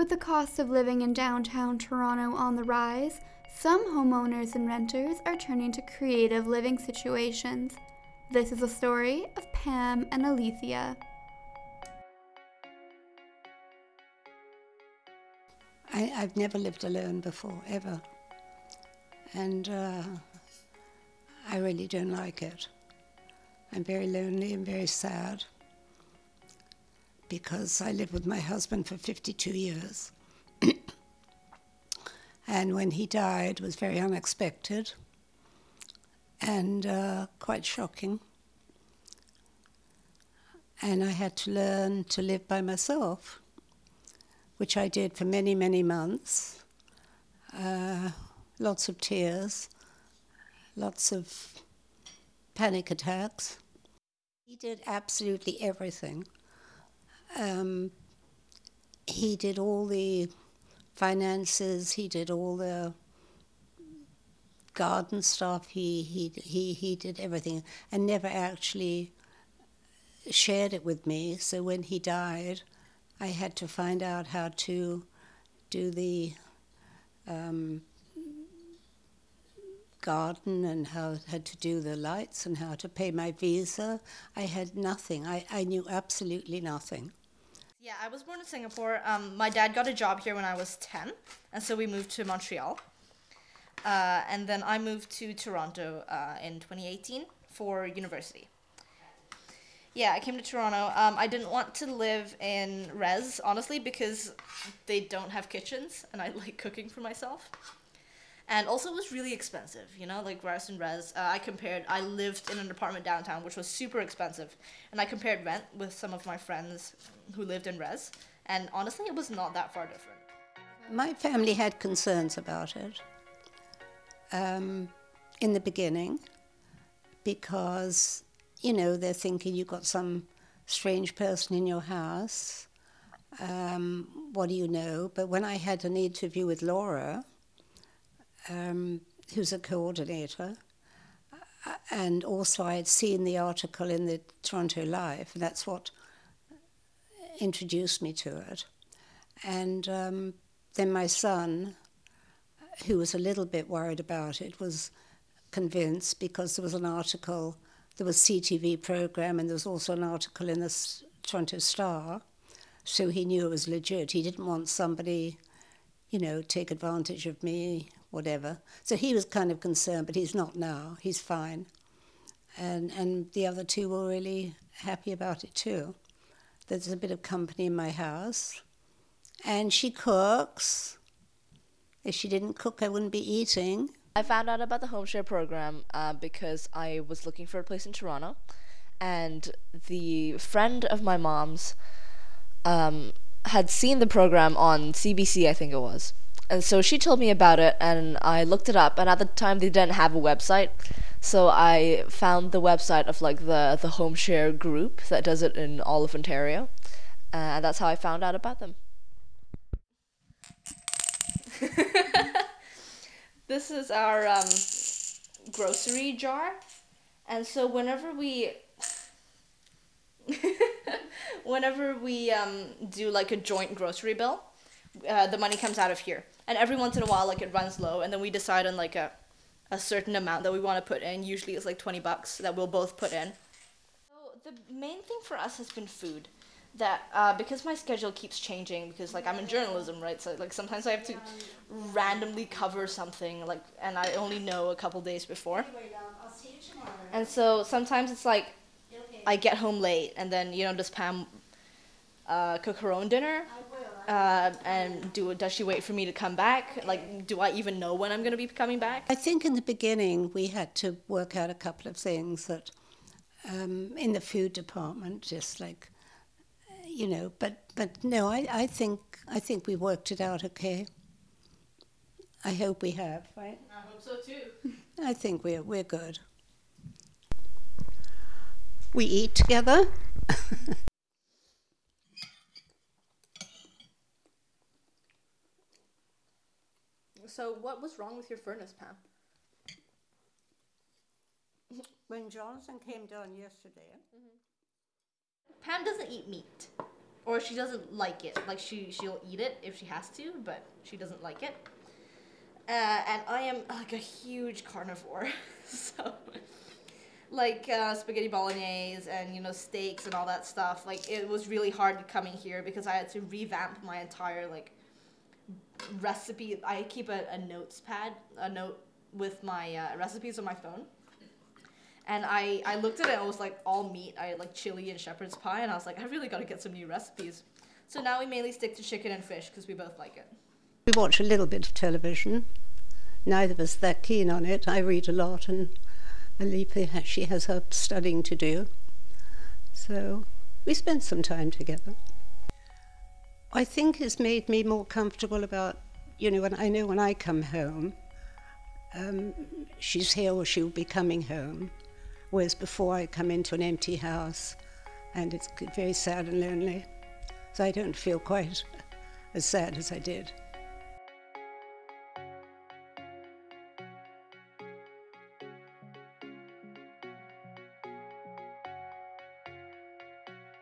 With the cost of living in downtown Toronto on the rise, some homeowners and renters are turning to creative living situations. This is a story of Pam and Alethea. I've never lived alone before, ever. And I really don't like it. I'm very lonely and very sad because I lived with my husband for 52 years. And when he died, it was very unexpected and quite shocking. And I had to learn to live by myself, which I did for many, many months. Lots of tears, lots of panic attacks. He did absolutely everything. He did all the finances, he did all the garden stuff, he did everything and never actually shared it with me. So when he died, I had to find out how to do the garden and how to do the lights and how to pay my visa. I had nothing. I knew absolutely nothing. Yeah, I was born in Singapore. My dad got a job here when I was 10, and so we moved to Montreal. And then I moved to Toronto in 2018 for university. Yeah, I came to Toronto. I didn't want to live in res, honestly, because they don't have kitchens, and I like cooking for myself. And also, it was really expensive, like res and res. I lived in an apartment downtown, which was super expensive. And I compared rent with some of my friends who lived in res. And honestly, it was not that far different. My family had concerns about it in the beginning because, they're thinking you've got some strange person in your house. What do you know? But when I had an interview with Laura, who's a coordinator, and also I had seen the article in the Toronto Life, and that's what introduced me to it. And then my son, who was a little bit worried about it, was convinced because there was an article, there was a CTV program, and there was also an article in the Toronto Star, so he knew it was legit. He didn't want somebody, take advantage of me, whatever. So he was kind of concerned, but he's not now. He's fine. And the other two were really happy about it too. There's a bit of company in my house. And she cooks. If she didn't cook, I wouldn't be eating. I found out about the home share program because I was looking for a place in Toronto. And the friend of my mom's had seen the program on CBC, I think it was. And so she told me about it, and I looked it up. And at the time, they didn't have a website. So I found the website of like the home share group that does it in all of Ontario. And that's how I found out about them. This is our grocery jar. And so whenever we do like a joint grocery bill, the money comes out of here. And every once in a while, like, it runs low, and then we decide on like a certain amount that we want to put in. Usually it's like $20 that we'll both put in. So the main thing for us has been food. That because my schedule keeps changing, because like I'm in journalism, right? So like sometimes I have to randomly cover something, like, and I only know a couple days before. And so sometimes it's like I get home late, and then does Pam cook her own dinner? And does she wait for me to come back? Like, do I even know when I'm going to be coming back? I think in the beginning we had to work out a couple of things that in the food department, just like, but no, I think we worked it out okay. I hope we have, right? I hope so too. I think we're good. We eat together. So what was wrong with your furnace, Pam? When Jonathan came down yesterday, Pam doesn't eat meat. or she doesn't like it. Like she'll eat it if she has to, but she doesn't like it. And I am like a huge carnivore, so like spaghetti bolognese and steaks and all that stuff. Like it was really hard coming here because I had to revamp my entire like recipe. I keep a notes pad, a note with my recipes on my phone. And I looked at it and it was like all meat. I had like chili and shepherd's pie, and I was like, I really got to get some new recipes. So now we mainly stick to chicken and fish because we both like it. We watch a little bit of television. Neither of us that keen on it. I read a lot, and Alethea, she has her studying to do. So we spend some time together. I think it's made me more comfortable about, when I come home, she's here or she'll be coming home. Whereas before I come into an empty house and it's very sad and lonely. So I don't feel quite as sad as I did.